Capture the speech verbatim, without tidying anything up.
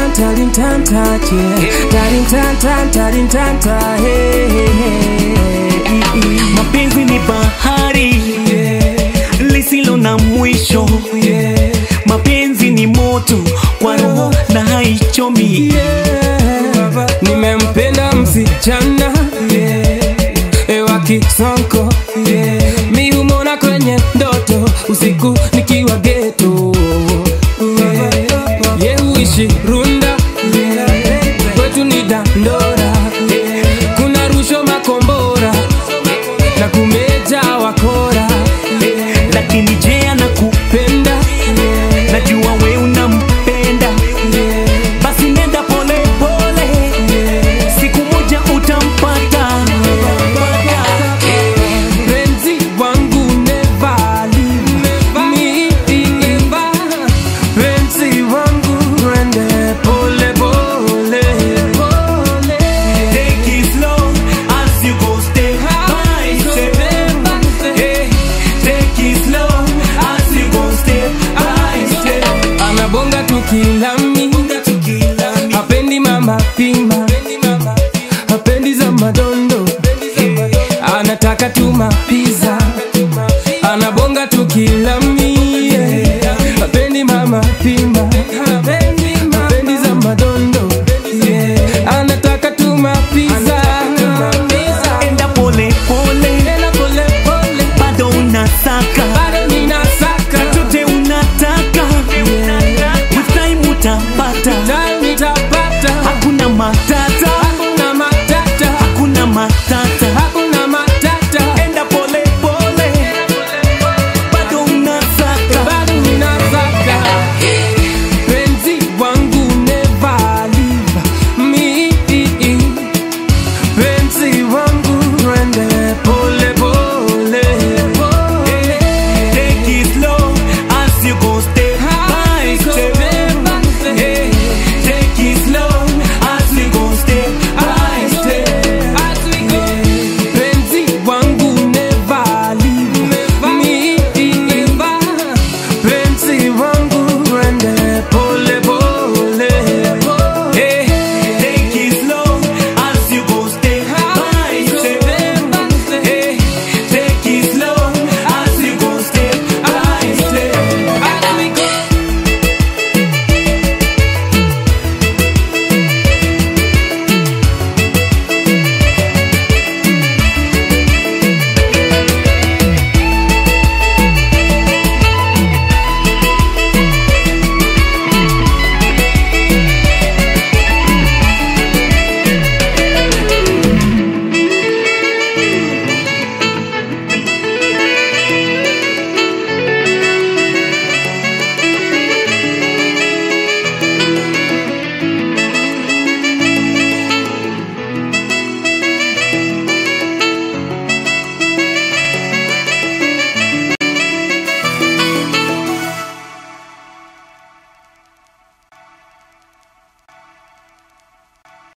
tan tan tan tan tan tan tan tan tan tan Mapenzi ni bahari lisilo na mwisho. Mapenzi ni moto kwa roho na haichomi. Nimempenda msichana ewa Kisonko, mi humona kwenye ndoto usiku nikiwa ghetto. Ye huishi Runda, kwetu ni Dandora. Kuna rusho makombora na kumeja wakora. Lakini je anakupenda? Najua we unampenda. Basi nenda pole pole, siku moja utampata. Penzi wangu never leave me. Penzi wangu rende pole pole. Take it slow as you go step by step. Hey, take it slow as you go step by step. Anabonga tukilami, hapendi mama pima, hapendi za madondo, anataka tu mapiza. Anabonga tukilami, hapendi mama pima, hapendi za madondo, anataka tu mapiza. Enda pole pole, bado unasaka, chochote unataka, with time utapata. Hakuna matata, hakuna matata. Enda pole pole, bado unasaka. Penzi wangu never leave me. Penzi wangu rende pole pole. Take it slow as you go step by step.